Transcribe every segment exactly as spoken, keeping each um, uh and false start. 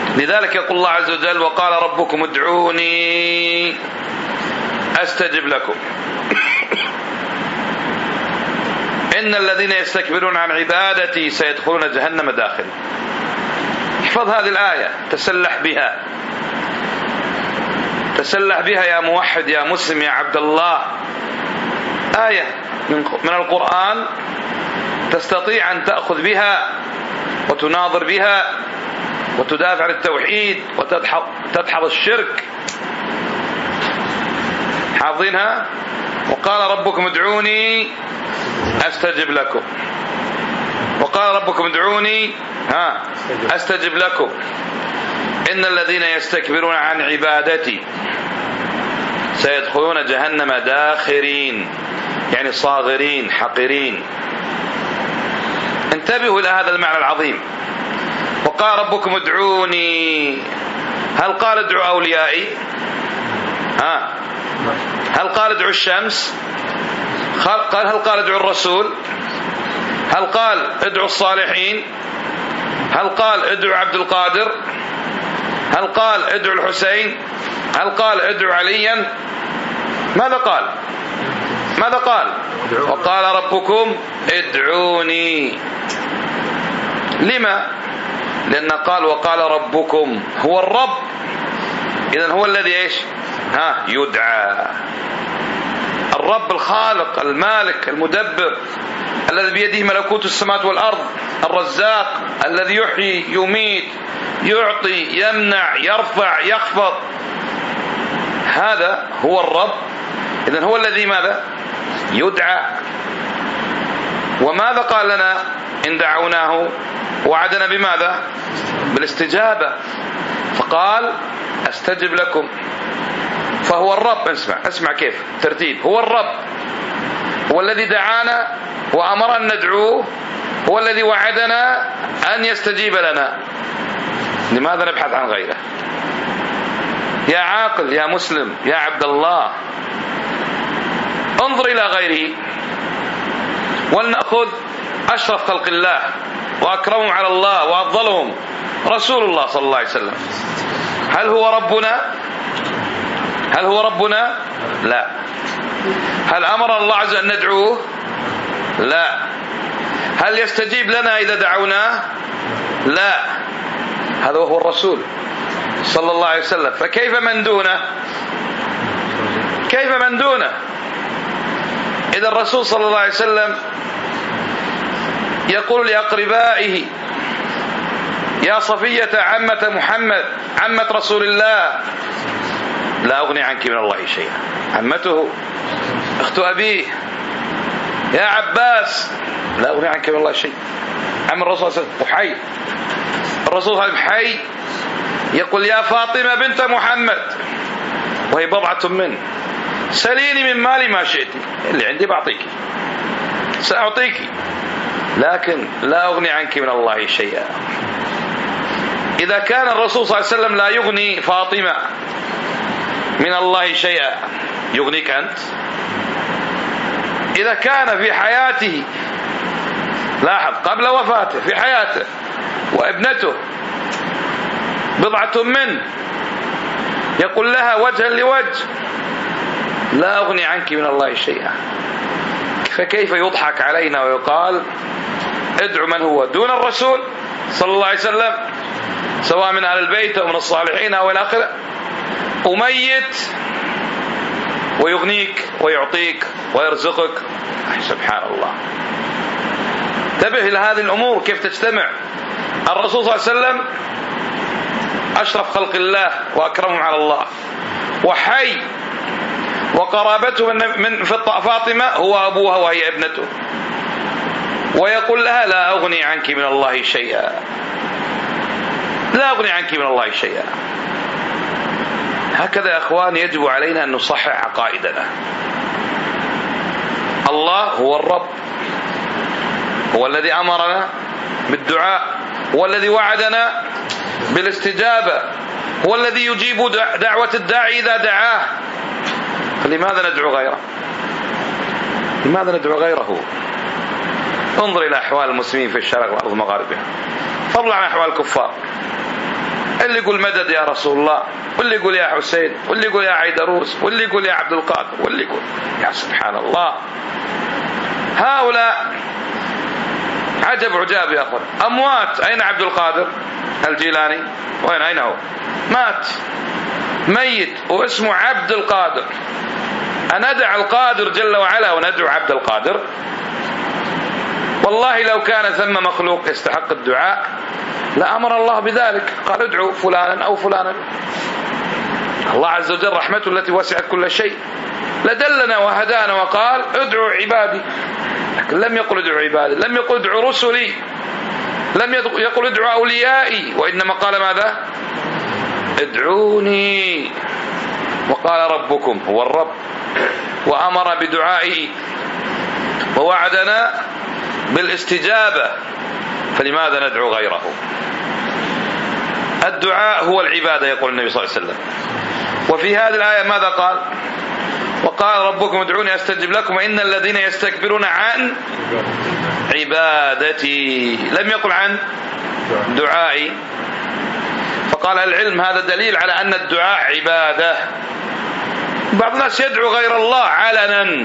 لذلك يقول الله عز وجل: وقال ربكم ادعوني أستجب لكم إن الذين يستكبرون عن عبادتي سيدخلون جهنم داخل. احفظ هذه الآية، تسلح بها، تسلح بها يا موحد يا مسلم يا عبد الله. آية من القرآن تستطيع أن تأخذ بها وتناظر بها وتدافع عن التوحيد وتدحض الشرك. حافظينها؟ وقال ربكم ادعوني أستجب لكم، وقال ربكم ادعوني ها أستجب لكم إن الذين يستكبرون عن عبادتي سيدخلون جهنم داخرين، يعني صاغرين حقيرين. انتبهوا إلى هذا المعنى العظيم. وقال ربكم ادعوني، هل قال ادعوا أوليائي؟ ها هل قال ادعوا الشمس؟ قال هل قال ادعوا الرسول؟ هل قال ادعوا الصالحين؟ هل قال ادعوا عبد القادر؟ هل قال ادعوا الحسين؟ هل قال ادعوا عليا؟ ماذا قال؟ ماذا قال؟ وقال ربكم ادعوني. لما؟ لأن قال وقال ربكم هو الرب، إذن هو الذي ايش؟ ها يدعى. الرب الخالق المالك المدبر الذي بيده ملكوت السماوات والأرض، الرزاق الذي يحيي يميت يعطي يمنع يرفع يخفض، هذا هو الرب. إذن هو الذي ماذا؟ يدعى. وماذا قال لنا إن دعوناه؟ وعدنا بماذا؟ بالاستجابة. فقال أستجب لكم، فهو الرب. اسمع اسمع كيف ترتيب. هو الرب، هو الذي دعانا وأمر أن ندعوه، هو الذي وعدنا أن يستجيب لنا. لماذا نبحث عن غيره؟ يا عاقل يا مسلم يا عبد الله، انظر إلى غيره. ولنأخذ أشرف خلق الله وأكرمهم على الله وأفضلهم رسول الله صلى الله عليه وسلم. هل هو ربنا؟ هل هو ربنا؟ لا. هل أمر الله عز وجل أن ندعوه؟ لا. هل يستجيب لنا إذا دعوناه؟ لا. هذا هو الرسول صلى الله عليه وسلم. فكيف من دونه؟ كيف من دونه؟ إذا الرسول صلى الله عليه وسلم يقول لأقربائه: يا صفية عمة محمد عمة رسول الله لا أغني عنك من الله شيئا. عمته أخت أبيه. يا عباس لا أغني عنك من الله شيئا. عم الرسول صلى الله عليه وسلم وحي الرسول صلى الله عليه وسلم حي يقول: يا فاطمة بنت محمد وهي بضعة منه سليني من مالي ما شئت، اللي عندي بعطيك سأعطيك، لكن لا أغني عنك من الله شيئا. إذا كان الرسول صلى الله عليه وسلم لا يغني فاطمة من الله شيئا، يغنيك أنت؟ إذا كان في حياته، لاحظ قبل وفاته في حياته وابنته بضعة منه يقول لها وجها لوجه: لا أغني عنك من الله شيئا، فكيف يضحك علينا ويقال ادعو من هو دون الرسول صلى الله عليه وسلم، سواء من أهل البيت أو من الصالحين أو إلى آخره، أميت ويغنيك ويعطيك ويرزقك؟ سبحان الله. انتبه إلى هذه الأمور كيف تجتمع. الرسول صلى الله عليه وسلم أشرف خلق الله وأكرمهم على الله، وحي، وقرابته من فاطمة هو أبوها وهي ابنته، ويقول لها: لا أغني عنك من الله شيئا، لا أغني عنك من الله شيئا. هكذا يا أخوان يجب علينا أن نصحح عقائدنا. الله هو الرب، هو الذي أمرنا بالدعاء، هو الذي وعدنا بالاستجابة، هو الذي يجيب دعوة الداعي إذا دعاه. فلماذا ندعو غيره؟ لماذا ندعو غيره؟ انظر إلى أحوال المسلمين في الشرق والأرض مغاربها، فضلا عن أحوال الكفار. اللي يقول مدد يا رسول الله، واللي يقول يا حسين، واللي يقول يا عيدروس، واللي يقول يا عبد القادر، واللي يقول يا سبحان الله. هؤلاء عجب عجاب يا أخوان، أموات. أين عبد القادر الجيلاني؟ وين أين هو؟ مات ميت واسمه عبد القادر. أندع القادر جل وعلا وندعو عبد القادر؟ والله لو كان ثم مخلوق يستحق الدعاء لأمر الله بذلك، قال ادعوا فلانا أو فلانا. الله عز وجل رحمته التي وسعت كل شيء لدلنا وهدانا وقال ادعوا عبادي، لكن لم يقل ادعوا عبادي، لم يقل ادعوا رسلي، لم يقل ادعوا أوليائي، وإنما قال ماذا؟ ادعوني. وقال ربكم هو الرب، وأمر بدعائه ووعدنا بالاستجابة، فلماذا ندعو غيره؟ الدعاء هو العبادة يقول النبي صلى الله عليه وسلم. وفي هذه الآية ماذا قال؟ وقال ربكم ادعوني أستجب لكم إن الذين يستكبرون عن عبادتي، لم يقل عن دعائي. فقال العلم هذا دليل على أن الدعاء عبادة. بعض الناس يدعو غير الله علنا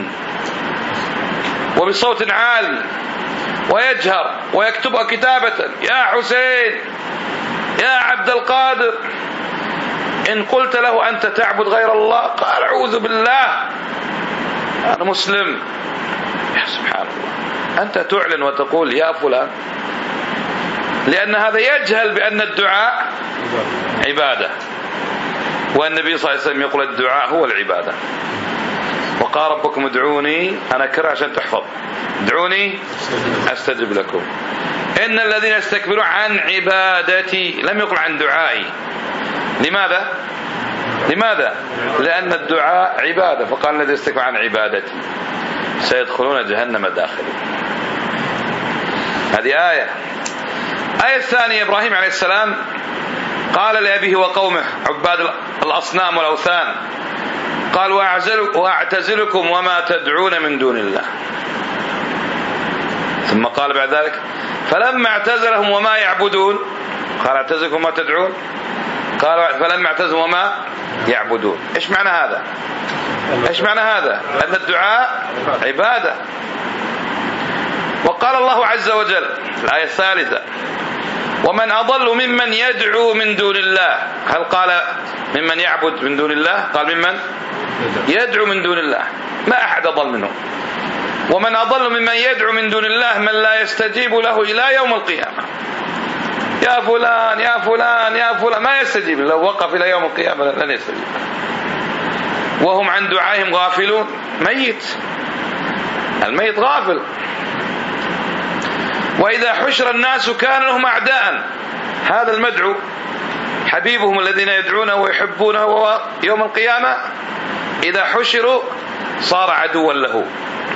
وبصوت عال ويجهر ويكتبها كتابة، يا حسين يا عبد القادر. إن قلت له أنت تعبد غير الله قال أعوذ بالله أنا مسلم. يا سبحان الله، أنت تعلن وتقول يا فلان، لأن هذا يجهل بأن الدعاء عبادة، والنبي صلى الله عليه وسلم يقول الدعاء هو العبادة. وقال ربكم ادعوني، أنا كره عشان تحفظ، ادعوني أستجب لكم إن الذين يستكبرون عن عبادتي، لم يقل عن دعائي. لماذا؟ لماذا؟ لأن الدعاء عبادة، فقال الذين يستكبرون عن عبادتي سيدخلون جهنم داخلين. هذه آية. آية الثانية إبراهيم عليه السلام قال لأبيه وقومه عباد الأصنام والأوثان، قال وأعتزلكم وما تدعون من دون الله. ثم قال بعد ذلك فلما اعتزلهم وما يعبدون، قال اعتزلكم وما تدعون، قال فلما اعتزلهم وما يعبدون. ايش معنى هذا؟ ايش معنى هذا؟ أن الدعاء عبادة. وقال الله عز وجل في الآية الثالثة ومن أضل ممن يدعو من دون الله. هل قال ممن يعبد من دون الله؟ قال ممن يدعو من دون الله، ما أحد أضل منه. ومن أضل ممن يدعو من دون الله من لا يستجيب له إلى يوم القيامة. يا فلان يا فلان يا فلان، ما يستجيب، لو وقف إلى يوم القيامة لن يستجيب. وهم عن دعائهم غافلون. ميت، الميت غافل. وإذا حشر الناس كان لهم أعداء. هذا المدعو حبيبهم الذين يدعونه ويحبونه يوم القيامة إذا حشروا صار عدوا له.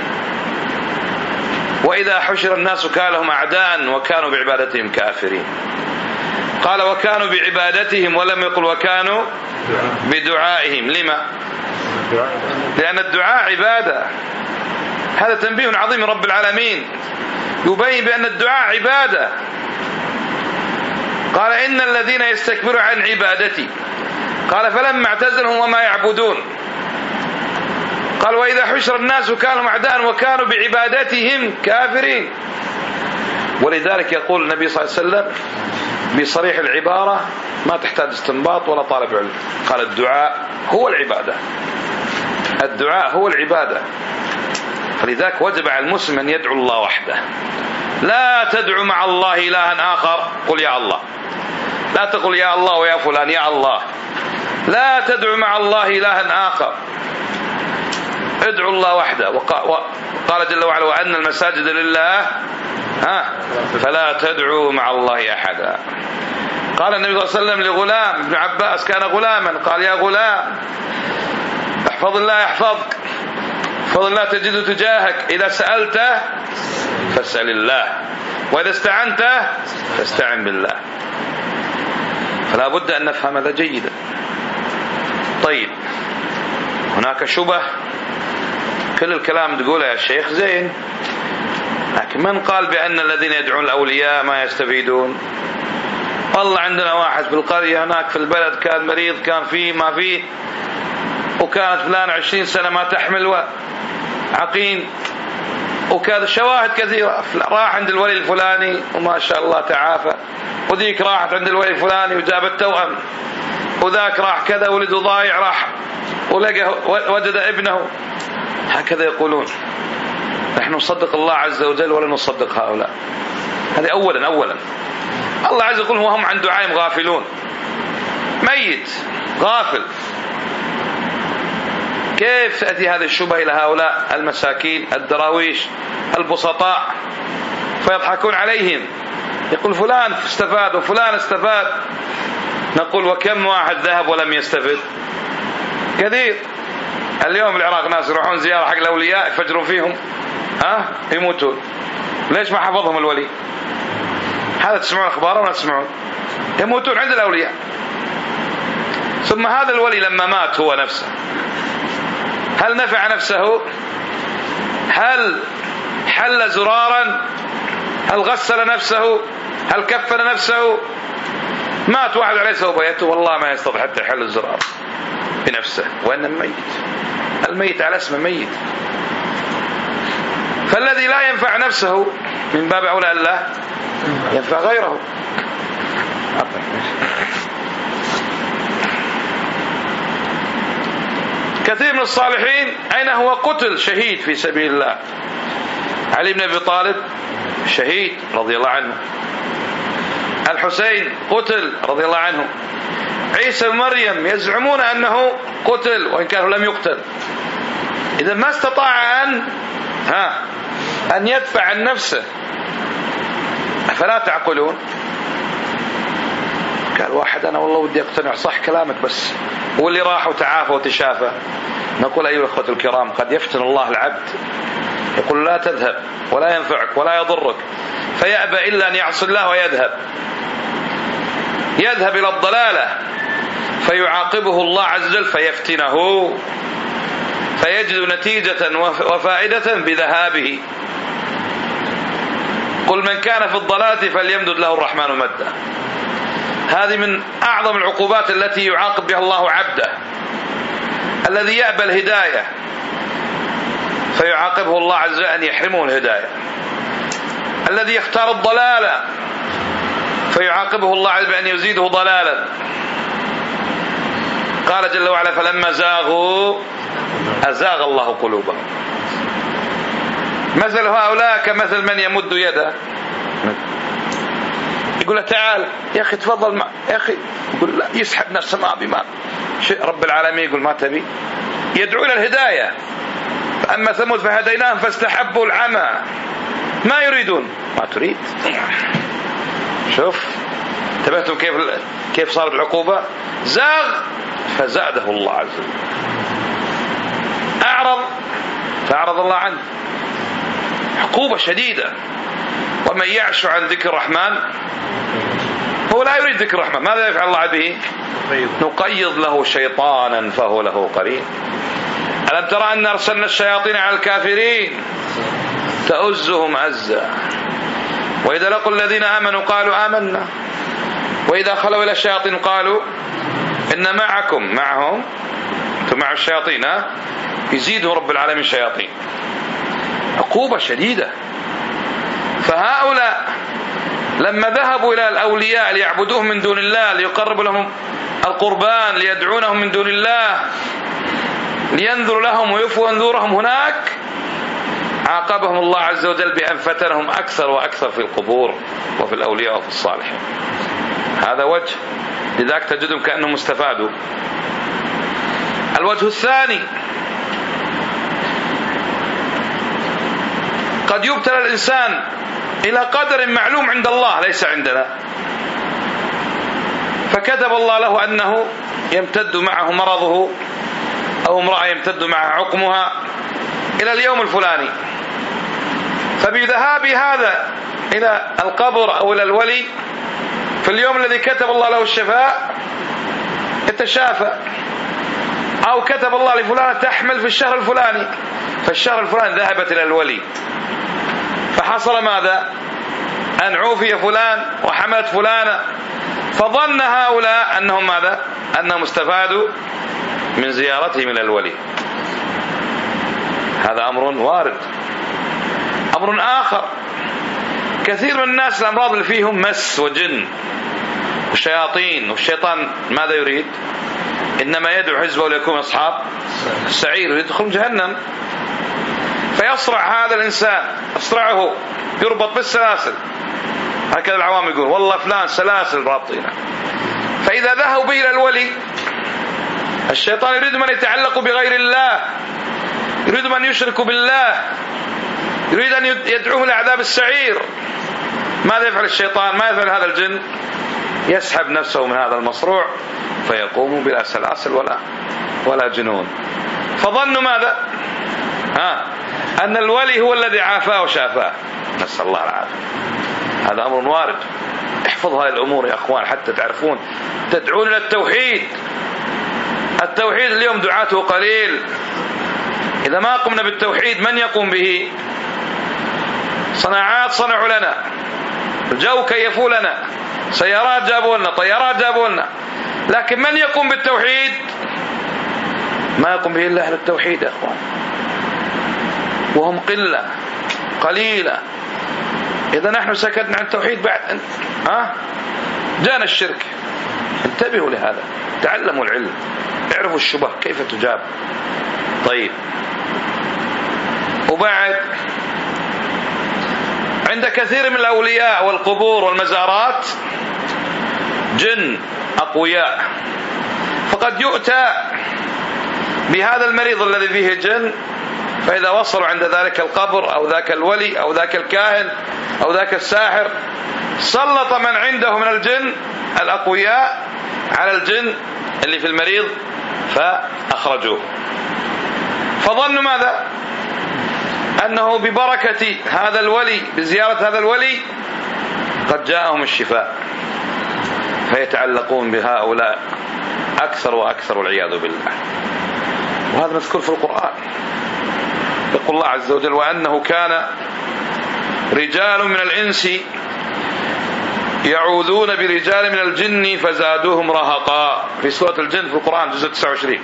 وإذا حشر الناس كان لهم أعداء وكانوا بعبادتهم كافرين. قال وكانوا بعبادتهم ولم يقل وكانوا بدعائهم. لما؟ لأن الدعاء عبادة. هذا تنبيه عظيم من رب العالمين يبين بأن الدعاء عبادة. قال إن الذين يستكبرون عن عبادتي، قال فلما اعتزلهم وما يعبدون، قال وإذا حشر الناس كانوا أعداء وكانوا بعبادتهم كافرين. ولذلك يقول النبي صلى الله عليه وسلم بصريح العبارة ما تحتاج استنباط ولا طالب علم، قال الدعاء هو العبادة. الدعاء هو العبادة. فلذلك وجب على المسلم أن يدعو الله وحده، لا تدعو مع الله إلها آخر. قل يا الله، لا تقل يا الله ويا فلان، يا الله. لا تدعو مع الله إلها آخر، ادعو الله وحده. وقال جل وعلا وأن المساجد لله ها فلا تدعو مع الله أحدا. قال النبي صلى الله عليه وسلم لغلام ابن عباس كان غلاما، قال يا غلام احفظ الله يحفظك، احفظ الله تجد تجاهك، إذا سألت فاسأل الله، وإذا استعنت فاستعن بالله. فلا بد أن نفهم هذا جيدا. طيب، هناك شبه، كل الكلام تقوله يا شيخ زين، لكن من قال بأن الذين يدعون الأولياء ما يستفيدون؟ والله عندنا واحد في القرية هناك في البلد كان مريض، كان فيه ما فيه، وكانت فلان عشرين سنة ما تحمل وعقيم، وكذا شواهد كثيرة. راح عند الولي الفلاني وما شاء الله تعافى، وذيك راحت عند الولي الفلاني وجابت توأم، وذاك راح كذا ولده ضايع راح ولقى وجد ابنه. هكذا يقولون. نحن نصدق الله عز وجل ولا نصدق هؤلاء؟ هذه أولا. أولا الله عز وجل وهم عن دعائهم غافلون. ميت غافل. كيف تأتي هذه الشبهة إلى هؤلاء المساكين الدراويش البسطاء فيضحكون عليهم؟ يقول فلان استفاد وفلان استفاد. نقول وكم واحد ذهب ولم يستفد؟ كثير. اليوم العراق ناس يروحون زيارة حق الأولياء يفجرون فيهم، ها يموتون. ليش ما حفظهم الولي؟ هذا تسمعون أخباره ولا تسمعون؟ يموتون عند الأولياء. ثم هذا الولي لما مات هو نفسه، هل نفع نفسه؟ هل حل زرارا؟ هل غسل نفسه؟ هل كفن نفسه؟ مات واحد عليه سوبيته والله ما يستطيع حتى يحل الزرار بنفسه، وإنما ميت. الميت على اسمه ميت. فالذي لا ينفع نفسه من باب أولى الله ينفع غيره. كثير من الصالحين أين هو قتل شهيد في سبيل الله. علي بن أبي طالب شهيد رضي الله عنه، الحسين قتل رضي الله عنه، عيسى مريم يزعمون أنه قتل وإن كان لم يقتل. إذا ما استطاع أن ها أن يدفع عن نفسه، أفلا تعقلون؟ قال واحد أنا والله ودي أقتنع صح كلامك بس، واللي راح وتعافى وتشافى. نقول أيها الأخوة الكرام قد يفتن الله العبد، يقول لا تذهب ولا ينفعك ولا يضرك، فيأبى إلا أن يعصي الله ويذهب يذهب إلى الضلالة، فيعاقبه الله عز وجل فيفتنه، فيجد نتيجة وفائدة بذهابه. قل من كان في الضلالة فليمدد له الرحمن مدا. هذه من أعظم العقوبات التي يعاقب بها الله عبده، الذي يأبى الهداية فيعاقبه الله عز وجل أن يحرمه الهداية، الذي يختار الضلالة فيعاقبه الله عز وجل أن يزيده ضلالا. قال جل وعلا فلما زاغوا أزاغ الله قلوبهم. مثل هؤلاء كمثل من يمد يده يقول له تعال يا أخي تفضل مع... يا أخي يقول لا، يسحب نفسه ما بما شيء. رب العالمين يقول ما تبي، يدعو إلى الهداية. فأما ثمود فهديناهم فاستحبوا العمى، ما يريدون ما تريد. شوف انتبهتم كيف كيف صارت العقوبة؟ زاغ فزاده الله عز وجل، أعرض فأعرض الله عنه. عقوبة شديدة. ومن يعش عن ذكر الرحمن، هو لا يريد ذكر الرحمن، ماذا يفعل الله به؟ نقيض له شيطانا فهو له قرين. ألم ترى أن أرسلنا الشياطين على الكافرين تؤزهم أزا، وإذا لقوا الذين آمنوا قالوا آمنا، وإذا خلوا إلى الشياطين قالوا إن معكم معهم مع الشياطين، يزيدهم رب العالمين شياطين. عقوبة شديدة. فهؤلاء لما ذهبوا إلى الأولياء ليعبدوهم من دون الله، ليقربوا لهم القربان، ليدعونهم من دون الله، لينذر لهم ويفوا انذورهم، هناك عاقبهم الله عز وجل بأن فتنهم أكثر وأكثر في القبور وفي الأولياء وفي الصالحين. هذا وجه، لذلك تجدهم كأنهم استفادوا. الوجه الثاني، قد يبتلى الإنسان إلى قدر معلوم عند الله ليس عندنا، فكتب الله له أنه يمتد معه مرضه، أو امرأة يمتد معها عقمها إلى اليوم الفلاني، فبذهاب هذا إلى القبر أو إلى الولي في اليوم الذي كتب الله له الشفاء يتشافى، أو كتب الله لفلانة تحمل في الشهر الفلاني، فالشهر الفلاني ذهبت إلى الولي، فحصل ماذا؟ أن عوفي فلان وحملت فلانة، فظن هؤلاء أنهم ماذا؟ أنهم استفادوا من زيارته من الولي. هذا أمر وارد. أمر آخر، كثير من الناس الأمراض اللي فيهم مس وجن وشياطين، والشيطان ماذا يريد؟ إنما يدعو حزبه ليكون أصحاب السعير، يدخل جهنم. فيصرع هذا الإنسان، يصرعه، يربط بالسلاسل. هكذا العوام يقول والله فلان سلاسل رابطينه. فإذا ذهبوا به إلى الولي، الشيطان يريد من يتعلق بغير الله، يريد من يشرك بالله، يريد أن يدعوه لعذاب السعير. ماذا يفعل الشيطان؟ ما يفعل هذا الجن؟ يسحب نفسه من هذا المصروع فيقوم بلا سلاسل ولا ولا جنون. فظنوا ماذا؟ ها أن الولي هو الذي عافاه وشافاه، نسأل الله العافية. هذا أمر وارد. احفظوا هذه الأمور يا أخوان حتى تعرفون. تدعون إلى التوحيد. التوحيد اليوم دعاته قليل. إذا ما قمنا بالتوحيد من يقوم به؟ صناعات صنعوا لنا، الجو كيفوا لنا، سيارات جابوا لنا، طيارات جابوا لنا، لكن من يقوم بالتوحيد؟ ما يقوم به إلا أهل التوحيد يا أخوان، وهم قلة قليلة. إذا نحن سكتنا عن التوحيد بعد ها جانا الشرك. انتبهوا لهذا، تعلموا العلم، اعرفوا الشبه كيف تجاب. طيب، وبعد عند كثير من الأولياء والقبور والمزارات جن أقوياء، فقد يؤتى بهذا المريض الذي فيه جن، فإذا وصلوا عند ذلك القبر أو ذاك الولي أو ذاك الكاهن أو ذاك الساحر، سلط من عنده من الجن الأقوياء على الجن اللي في المريض فأخرجوه. فظنوا ماذا؟ أنه ببركة هذا الولي، بزيارة هذا الولي، قد جاءهم الشفاء، فيتعلقون بهؤلاء أكثر وأكثر والعياذ بالله. وهذا مذكور في القرآن. يقول الله عز وجل وأنه كان رجال من الإنس يعوذون برجال من الجن فزادوهم رهقا، في سورة الجن في القرآن جزء تسعة وعشرين.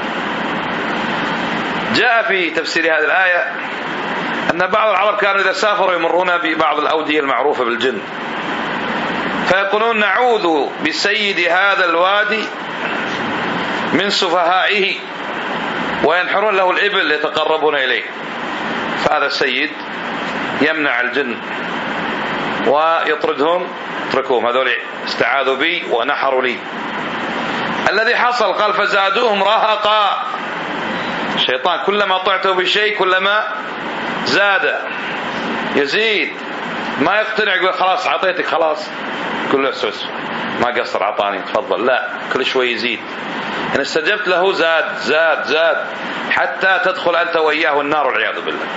جاء في تفسير هذه الآية أن بعض العرب كانوا إذا سافروا يمرون ببعض الأودية المعروفة بالجن، فيقولون نعوذ بسيد هذا الوادي من سفهائه، وينحرون له الإبل يتقربون إليه. فهذا السيد يمنع الجن ويطردهم، اتركوهم، هذول استعاذوا بي ونحروا لي. الذي حصل قال فزادوهم رهقا. الشيطان كلما طعته بشيء كلما زاد، يزيد، ما يقتنع يقول خلاص عطيتك خلاص، كله سوس ما قصر عطاني تفضل، لا، كل شوي يزيد. إن استجبت له زاد زاد زاد حتى تدخل أنت وإياه النار والعياذ بالله.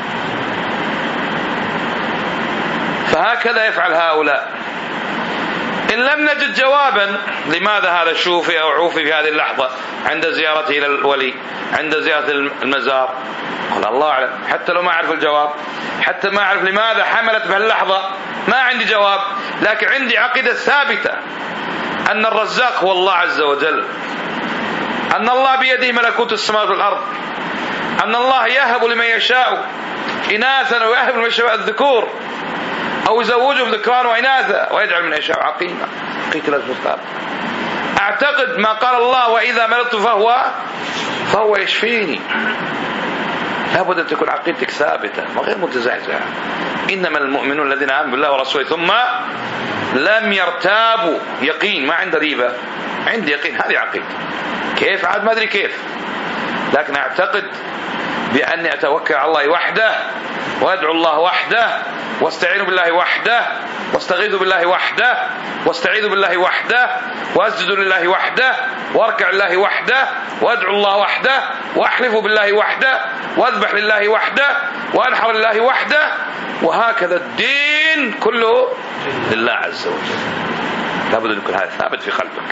فهكذا يفعل هؤلاء. إن لم نجد جوابا لماذا هذا شوفي أو عوفي في هذه اللحظة عند زيارته إلى الولي، عند زيارة المزار، قال الله أعلم. حتى لو ما أعرف الجواب، حتى ما أعرف لماذا حملت بهاللحظة، ما عندي جواب، لكن عندي عقيدة ثابتة أن الرزاق هو الله عز وجل، أن الله بيده ملكوت السماوات والأرض، أن الله يهب لمن يشاء إناثا ويهب لمن يشاء الذكور، أو يزوجهم ذكران وإناثا ويجعل من يشاء عقيما. عقيدة الأسباب. أعتقد ما قال الله وإذا مرضت فهو فهو يشفيني. لابد أن تكون عقيدتك ثابتة وغير متزعزعة. إنما المؤمنون الذين آمنوا بالله ورسوله ثم لم يرتابوا، يقين، ما عنده ريبة، عندي يقين، هذه عقيدة. كيف عاد ما أدري كيف، لكن أعتقد بأني أتوكل على الله وحده، وأدعو الله وحده، واستعين بالله وحده، واستغيث بالله وحده، واستعيذ بالله وحده، وأسجد لله وحده، وأركع لله وحده، وأدعو الله وحده، وأحلف بالله وحده، وأذبح لله وحده، وأنحر لله وحده. وهكذا الدين كله لله عز وجل. لابد أن يكون هذا ثابت في قلبك.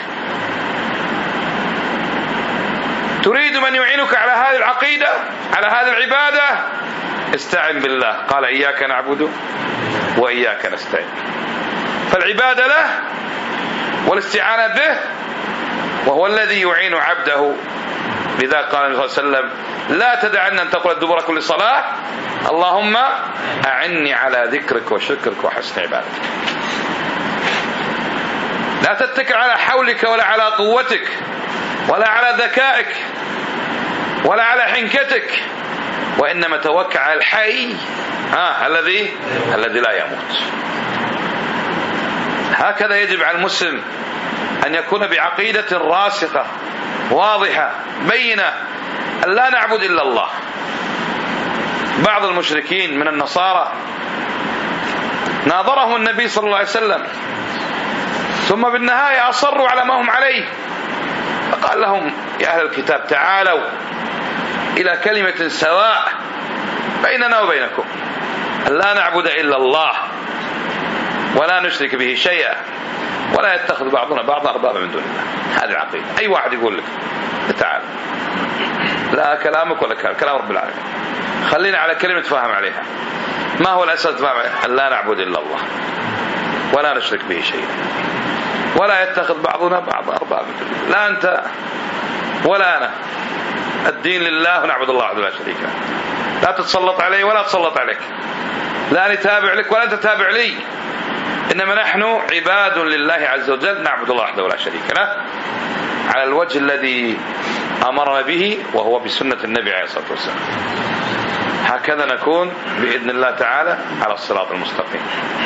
تريد من يعينك على هذه العقيدة، على هذه العبادة، استعن بالله. قال إياك نعبد وإياك نستعين. فالعبادة له والاستعانة به، وهو الذي يعين عبده. لذا قال النبي صلى الله عليه وسلم: لا تدعن أن تقول دبر كل صلاة اللهم أعني على ذكرك وشكرك وحسن عبادتك. لا تتكل على حولك ولا على قوتك ولا على ذكائك ولا على حنكتك، وإنما توكل على الحي آه الذي الذي لا يموت. هكذا يجب على المسلم أن يكون بعقيدة راسخة واضحة بينة، أن لا نعبد إلا الله. بعض المشركين من النصارى ناظرهم النبي صلى الله عليه وسلم، ثم بالنهاية أصروا على ما هم عليه، فقال لهم: يا أهل الكتاب تعالوا إلى كلمة سواء بيننا وبينكم، أن لا نعبد إلا الله ولا نشرك به شيئا ولا يتخذ بعضنا بعضا أربابا من دون الله. هذه العقيدة. أي واحد يقول لك تعال، لا كلامك ولا كلام, كلام رب العالمين، خلينا على كلمة فهم عليها. ما هو الأساس فهم عليها؟ أن لا نعبد إلا الله ولا نشرك به شيئا ولا يتخذ بعضنا بعضا أربابا من دون الله. لا أنت ولا أنا، الدين لله ونعبد الله وحده لا شريك له. لا تتسلط علي ولا تسلط عليك، لا نتابع لك ولا تتابع لي، إنما نحن عباد لله عز وجل نعبد الله وحده لا شريك له على الوجه الذي أمرنا به، وهو بسنة النبي عليه الصلاة والسلام. هكذا نكون بإذن الله تعالى على الصراط المستقيم.